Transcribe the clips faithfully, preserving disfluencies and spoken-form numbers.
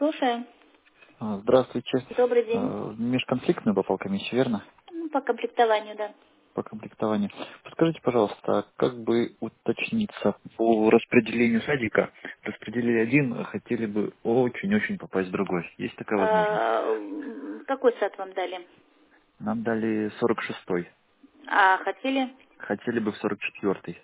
Слушаю. А, Здравствуйте. Добрый день. А, Межконфликтную попал комиссию, верно? Ну, по комплектованию, да. По комплектованию. Подскажите, пожалуйста, а как бы уточниться по распределению садика? Распределили один, а хотели бы очень-очень попасть в другой. Есть такая возможность? А, м, какой сад вам дали? Нам дали сорок шестой. А хотели? Хотели бы в сорок четвертый.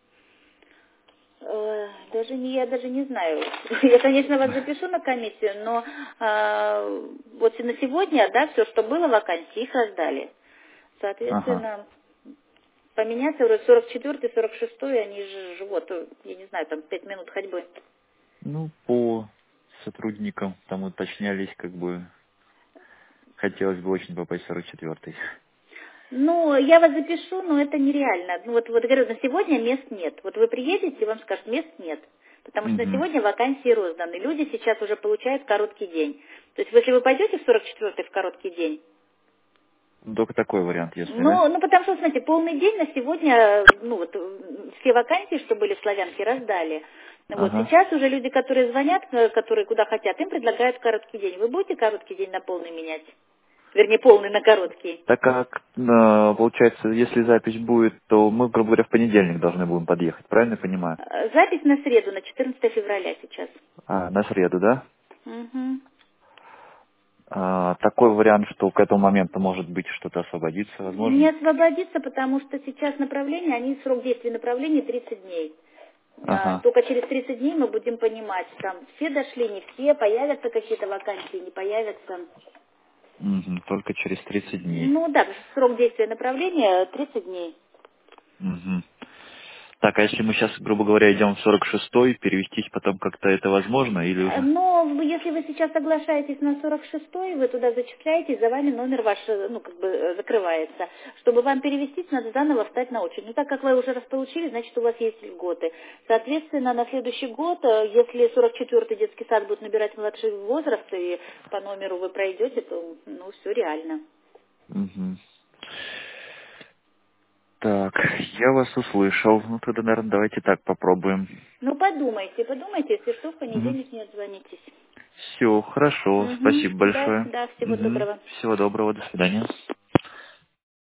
Э, Даже не, я даже не знаю. Я, конечно, вас запишу на комиссию, но а, вот на сегодня, да, все, что было вакансии, их раздали. Ага. Соответственно, поменяться вроде сорок четвертый, сорок шестой, они же живут, э, я не знаю, там пять минут ходьбы. Ну, по сотрудникам там уточнялись, как бы хотелось бы очень попасть в сорок четвертый. Ну, я вас запишу, но это нереально. Ну, вот, вот говорю, на сегодня мест нет. Вот вы приедете, и вам скажут, мест нет. Потому что на Угу. сегодня вакансии розданы. Люди сейчас уже получают короткий день. То есть, если вы пойдете в сорок четвертый в короткий день, Только такой вариант, если, да? ну, ну, потому что, смотрите, полный день на сегодня, ну, вот, м, все вакансии, что были в Славянке, раздали. Вот, Ага. сейчас уже люди, которые звонят, э, которые куда хотят, им предлагают короткий день. Вы будете короткий день на полный менять? Вернее, полный на короткий. Так как, э, получается, если запись будет, то мы, грубо говоря, в понедельник должны будем подъехать, правильно я понимаю? Э, Запись на среду, на четырнадцатое февраля сейчас. А, на среду, да? Мгм. А, такой вариант, что к этому моменту, может быть, что-то освободится, Не возможно? освободиться, потому что сейчас направление, они срок действия направления тридцать дней. А, Ага. Только через тридцать дней мы будем понимать, там все дошли, не все, появятся какие-то вакансии, не появятся. Мгм, только через тридцать дней. Ну да, срок действия направления тридцать дней. Мгм. Так, а если мы сейчас, грубо говоря, идем в сорок шестой, перевестись потом как-то это возможно или Э, уже? Но вы- если вы сейчас соглашаетесь на сорок шестой, вы туда зачисляетесь, за вами номер ваш, э, ну, как бы э, закрывается. Чтобы вам перевестись, надо заново встать на очередь. Ну, так как вы уже раз получили, значит, у вас есть льготы. Соответственно, на следующий год, э, если сорок четвертый детский сад будет набирать младший возраст, и по номеру вы пройдете, то, ну, все реально. Мгм. Так, я вас услышал. Ну, тогда, наверное, давайте так попробуем. Ну, подумайте, подумайте, если что, в понедельник не отзвонитесь. Все, хорошо. Угу. Спасибо Да, большое. да, всего Мгм. доброго. Всего доброго. До свидания.